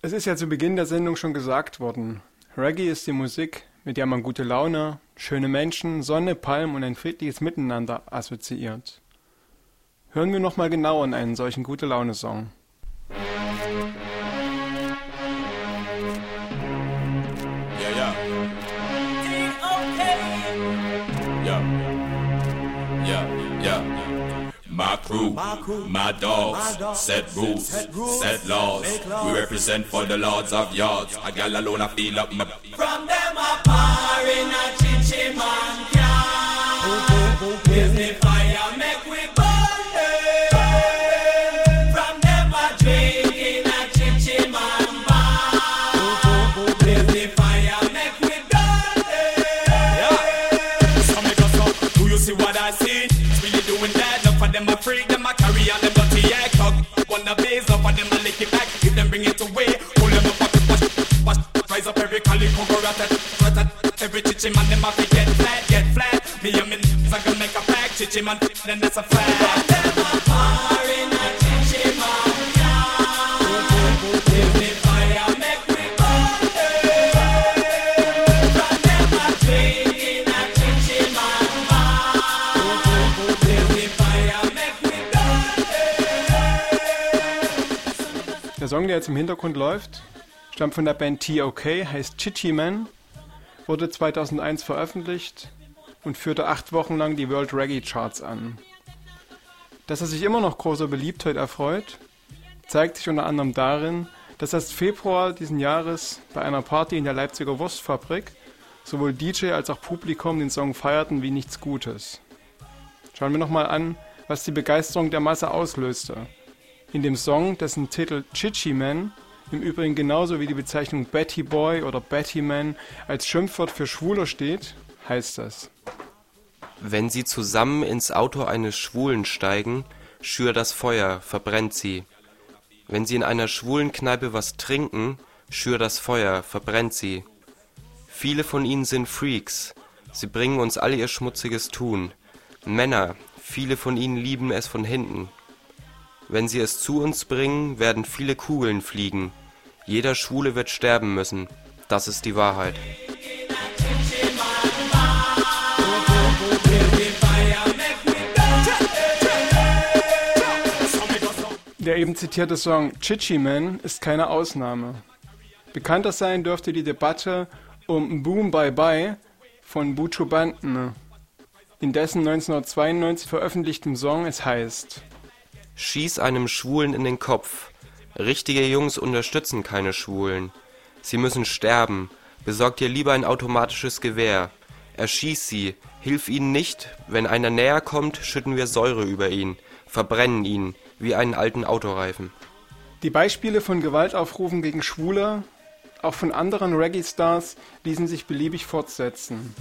Es ist ja zu Beginn der Sendung schon gesagt worden. Reggae ist die Musik, mit der man gute Laune, schöne Menschen, Sonne, Palmen und ein friedliches Miteinander assoziiert. Hören wir nochmal genau in einen solchen Gute-Laune-Song. My crew, my dogs, set rules, set laws. We represent for the lords of yards. A gal alone I feel up my... From them a par in a chichi man can. Give the fire, make we burn them. From them a drink in a chichi man bar. Give the fire, make we burn them. Yeah. So make us up, do you see what I see? It's really doing that. For them a freak, them a carry on them dirty egg hug. Wanna blaze up for them a lick it back. If them bring it away, pull them up, wash. Rise up every calico, go rat. Every chichi man, them a fi get flat. Me and me I gonna make a pack, chichi man, then that's a fact. From them a par in a chichi man, yeah. Give me fire, make me burn them. From them a drink in a chichi man bar. Give me fire, make me burn them. Der Song, der jetzt im Hintergrund läuft, stammt von der Band TOK, heißt Chichi Man, wurde 2001 veröffentlicht und führte 8 Wochen lang die World Reggae Charts an. Dass er sich immer noch großer Beliebtheit erfreut, zeigt sich unter anderem darin, dass erst Februar diesen Jahres bei einer Party in der Leipziger Wurstfabrik sowohl DJ als auch Publikum den Song feierten wie nichts Gutes. Schauen wir nochmal an, was die Begeisterung der Masse auslöste. In dem Song, dessen Titel Chichi Man im Übrigen genauso wie die Bezeichnung Betty Boy oder Betty Man als Schimpfwort für Schwuler steht, heißt es: Wenn sie zusammen ins Auto eines Schwulen steigen, schür das Feuer, verbrennt sie. Wenn sie in einer schwulen Kneipe was trinken, schür das Feuer, verbrennt sie. Viele von ihnen sind Freaks, sie bringen uns alle ihr schmutziges Tun. Männer, viele von ihnen lieben es von hinten. Wenn sie es zu uns bringen, werden viele Kugeln fliegen. Jeder Schwule wird sterben müssen. Das ist die Wahrheit. Der eben zitierte Song Chichi Man ist keine Ausnahme. Bekannter sein dürfte die Debatte um Boom Bye Bye von Buju Banton, in dessen 1992 veröffentlichtem Song es heißt: Schieß einem Schwulen in den Kopf. Richtige Jungs unterstützen keine Schwulen. Sie müssen sterben. Besorg dir lieber ein automatisches Gewehr. Erschieß sie. Hilf ihnen nicht. Wenn einer näher kommt, schütten wir Säure über ihn. Verbrennen ihn, wie einen alten Autoreifen. Die Beispiele von Gewaltaufrufen gegen Schwule, auch von anderen Reggae-Stars, ließen sich beliebig fortsetzen.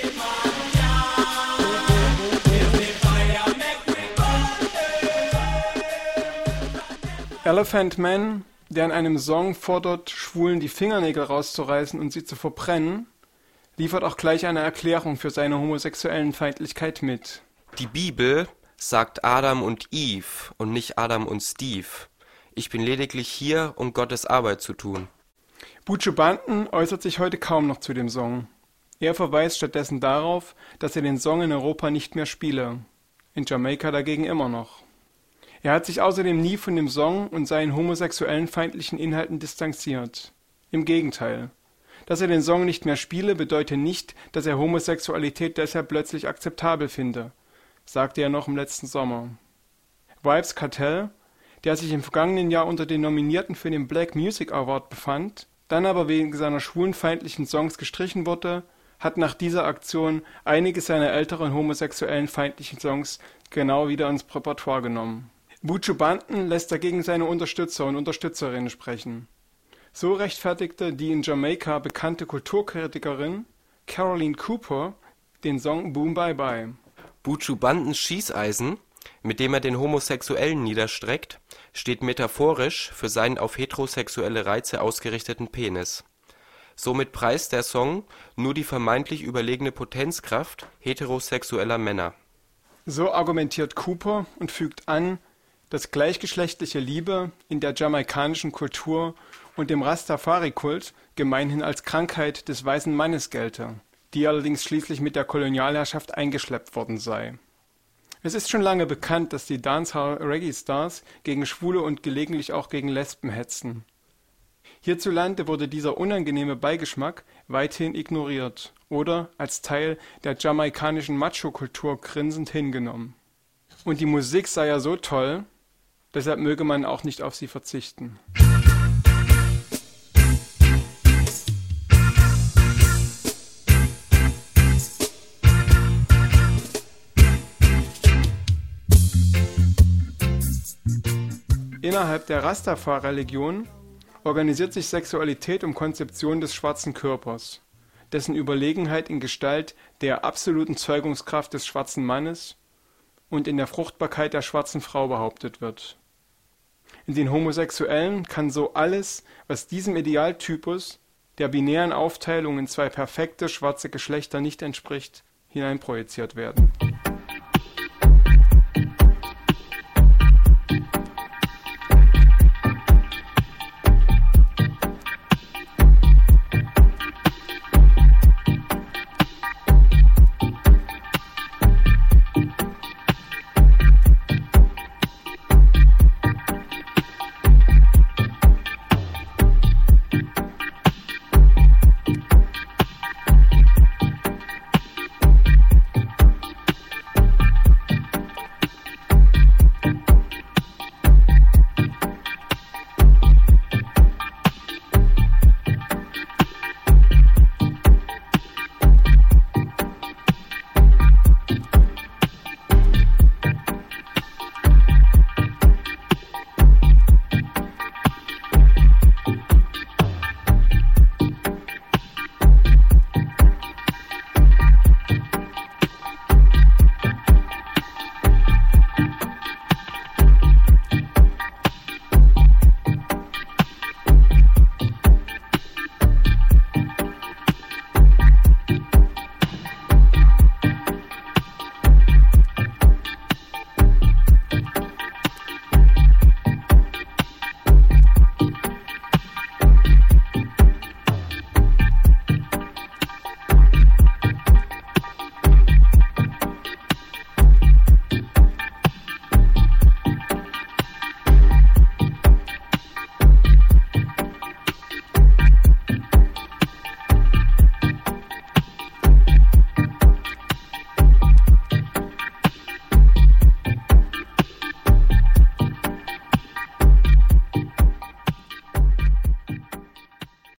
Elephant Man, der in einem Song fordert, Schwulen die Fingernägel rauszureißen und sie zu verbrennen, liefert auch gleich eine Erklärung für seine homosexuellen Feindlichkeit mit. Die Bibel sagt Adam und Eve und nicht Adam und Steve. Ich bin lediglich hier, um Gottes Arbeit zu tun. Buju Banton äußert sich heute kaum noch zu dem Song. Er verweist stattdessen darauf, dass er den Song in Europa nicht mehr spiele. In Jamaika dagegen immer noch. Er hat sich außerdem nie von dem Song und seinen homosexuellen feindlichen Inhalten distanziert. Im Gegenteil. Dass er den Song nicht mehr spiele, bedeutet nicht, dass er Homosexualität deshalb plötzlich akzeptabel finde, sagte er noch im letzten Sommer. Vybz Kartel, der sich im vergangenen Jahr unter den Nominierten für den Black Music Award befand, dann aber wegen seiner schwulenfeindlichen Songs gestrichen wurde, hat nach dieser Aktion einige seiner älteren homosexuellen feindlichen Songs genau wieder ins Repertoire genommen. Buju Banton lässt dagegen seine Unterstützer und Unterstützerinnen sprechen. So rechtfertigte die in Jamaika bekannte Kulturkritikerin Caroline Cooper den Song Boom Bye Bye. Buju Bantons Schießeisen, mit dem er den Homosexuellen niederstreckt, steht metaphorisch für seinen auf heterosexuelle Reize ausgerichteten Penis. Somit preist der Song nur die vermeintlich überlegene Potenzkraft heterosexueller Männer. So argumentiert Cooper und fügt an, dass gleichgeschlechtliche Liebe in der jamaikanischen Kultur und dem Rastafari-Kult gemeinhin als Krankheit des weißen Mannes gelte, die allerdings schließlich mit der Kolonialherrschaft eingeschleppt worden sei. Es ist schon lange bekannt, dass die Dancehall-Reggae-Stars gegen Schwule und gelegentlich auch gegen Lesben hetzen. Hierzulande wurde dieser unangenehme Beigeschmack weithin ignoriert oder als Teil der jamaikanischen Macho-Kultur grinsend hingenommen. Und die Musik sei ja so toll, deshalb möge man auch nicht auf sie verzichten. Innerhalb der Rastafari-Religion organisiert sich Sexualität um Konzeption des schwarzen Körpers, dessen Überlegenheit in Gestalt der absoluten Zeugungskraft des schwarzen Mannes und in der Fruchtbarkeit der schwarzen Frau behauptet wird. In den Homosexuellen kann so alles, was diesem Idealtypus der binären Aufteilung in zwei perfekte schwarze Geschlechter nicht entspricht, hineinprojiziert werden.